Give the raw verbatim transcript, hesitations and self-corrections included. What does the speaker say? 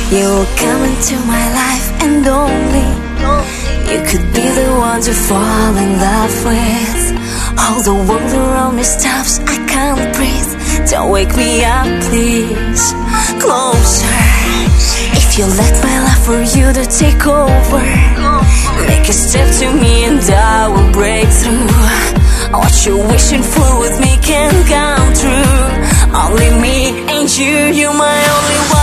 You will come into my life and only you could be the one to fall in love with. All the world around me stops, I can't breathe. Don't wake me up, please. Closer. If you let my love for you to take over, make a step to me and I will break through. What you're wishing for with me can come true. Only me and you, you're my only one.